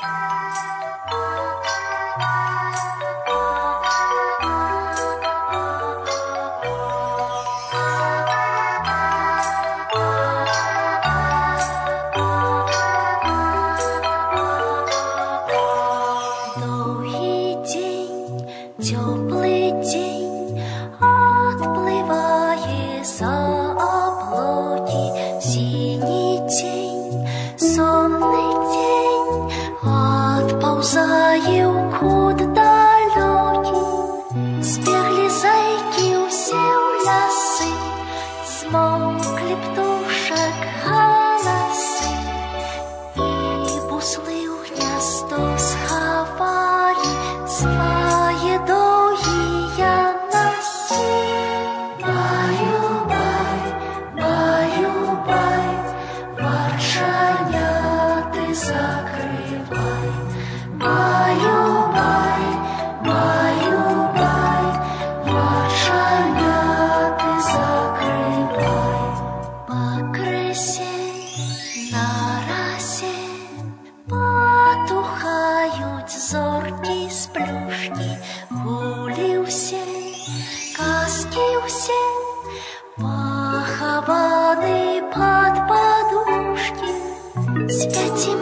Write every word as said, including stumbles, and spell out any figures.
Теплый день отплывая за облаки, синий день, сонный день, отползая куда далекий. Сбегли зайки усе в лясы, смолкли птушек голосы, и буслы у гнездо сховали свои довгие носы. Баю-бай, баю-бай, ворчаняти закривай. Баю-бай, баю-бай, ворчаняти закривай. По крысе на росе потухають зоркі сплюшки, гулі все, казки все, поховані под подушки. Спять